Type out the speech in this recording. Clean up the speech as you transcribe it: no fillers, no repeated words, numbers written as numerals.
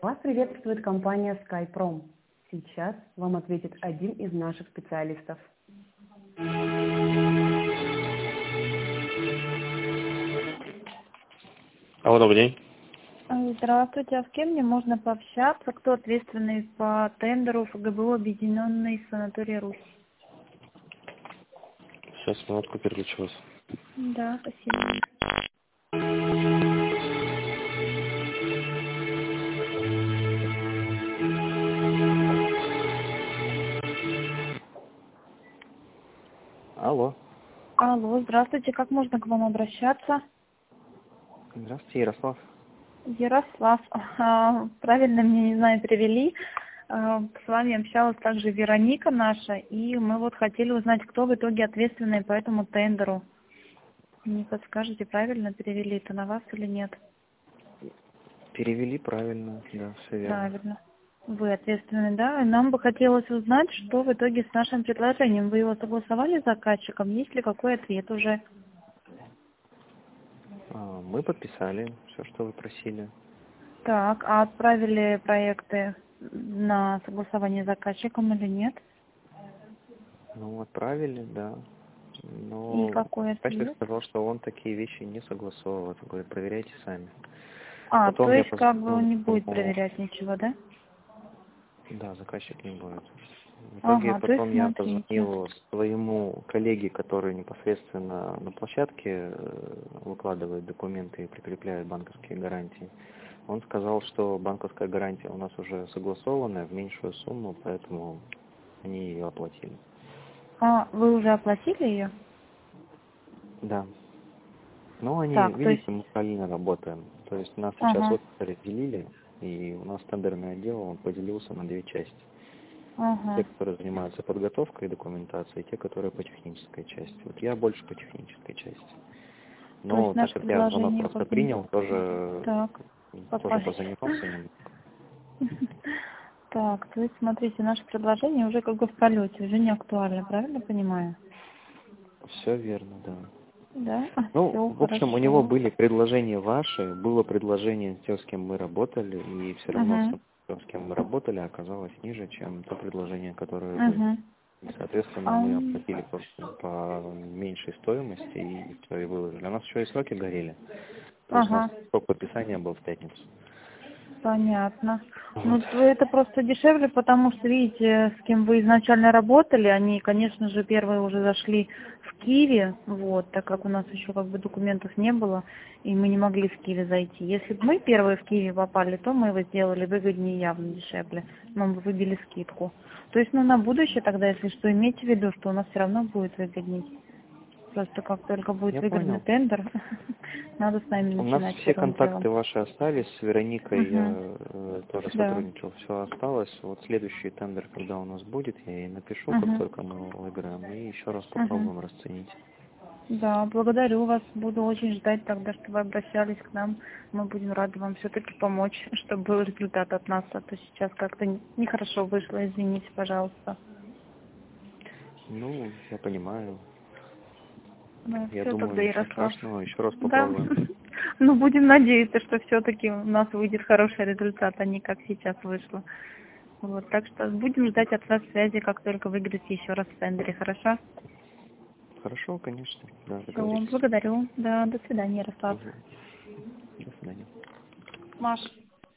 Вас приветствует компания SkyProm. Сейчас вам ответит один из наших специалистов. Алло, добрый день. Здравствуйте, а с кем мне можно пообщаться? Кто ответственный по тендеру ФГБУ Объединенный санаторий Русь? Сейчас минутку переключу вас. Да, спасибо. Алло. Алло, здравствуйте, как можно к вам обращаться? Здравствуйте, Ярослав. Ярослав, правильно мне, не знаю, перевели. С вами общалась также Вероника наша, и мы вот хотели узнать, кто в итоге ответственный по этому тендеру. Не подскажете, правильно перевели это на вас или нет? Перевели правильно, да, все верно. Правильно. Вы ответственны, да? И нам бы хотелось узнать, что в итоге с нашим предложением. Вы его согласовали с заказчиком? Есть ли какой ответ уже? Мы подписали все, что вы просили. Так, а отправили проекты на согласование с заказчиком или нет? Ну, отправили, да. И Но какой заказчик ответ? сказал, что он такие вещи не согласовывает. Он говорит, проверяйте сами. То Потом я есть как бы он позвонил не будет ему. проверять ничего, да? Да, заказчик не будет. В итоге Ага, то есть потом я смотрите. позвонил своему коллеге, который непосредственно на площадке выкладывает документы и прикрепляет банковские гарантии. Он сказал, что банковская гарантия у нас уже согласованная в меньшую сумму, поэтому они ее оплатили. Вы уже оплатили ее? Да. Но они, Так, то есть... видите, мы параллельно работаем. То есть нас сейчас Ага, вот разделили, и у нас тендерное отдел, он поделился на две части. Те, ага. которые занимаются подготовкой документации, и те, которые по технической части. Вот я больше по технической части. То есть Но так наше как я звонок предложение просто как бы... принял, тоже Так, попали. позанимался немного. Так, то есть, смотрите, наше предложение уже как бы в полете, уже не актуально, правильно понимаю? Все верно, да. Да? Ну, Все в общем, у него хорошо. были предложения ваши, было предложение тех, с кем мы работали, и все равно Угу, с кем мы работали, оказалось ниже, чем то предложение, которое вы. угу. И, соответственно, мы оплатили просто по меньшей стоимости и все, и выложили. У нас еще и сроки горели. Плюс у нас Ага, срок подписания был в пятницу. понятно. Вот. Ну, это просто дешевле, потому что, видите, с кем вы изначально работали, они, конечно же, первые уже зашли в Киеве, вот, так как у нас еще как бы документов не было, и мы не могли в Киеве зайти. Если бы мы первые в Киеве попали, то мы его сделали выгоднее, явно дешевле. Нам бы выбили скидку. То есть, ну, на будущее тогда, если что, имейте в виду, что у нас все равно будет выгоднее. Просто как только будет Я выигранный понял. тендер, надо с нами У нас начинать все первым контакты делом. ваши остались, с Вероникой Угу. я тоже Да. сотрудничал, все осталось. Вот следующий тендер, когда у нас будет, я ей напишу, как Угу. только мы выиграем, и еще раз Угу. попробуем расценить. Да, благодарю вас. Буду очень ждать тогда, что вы обращались к нам. Мы будем рады вам все-таки помочь, чтобы был результат от нас. А то сейчас как-то нехорошо вышло. Извините, пожалуйста. Ну, я понимаю. Да, Я все думаю, тогда, ничего Ярослав. страшного, еще раз Да. попробуем. Ну, будем надеяться, что все-таки у нас выйдет хороший результат, а не как сейчас вышло. Вот, так что будем ждать от вас связи, как только выиграете еще раз в тендере, хорошо? Хорошо, конечно, да, Все, договорились. благодарю. Да, до свидания, Ярослав. Мгм. До свидания. Маш.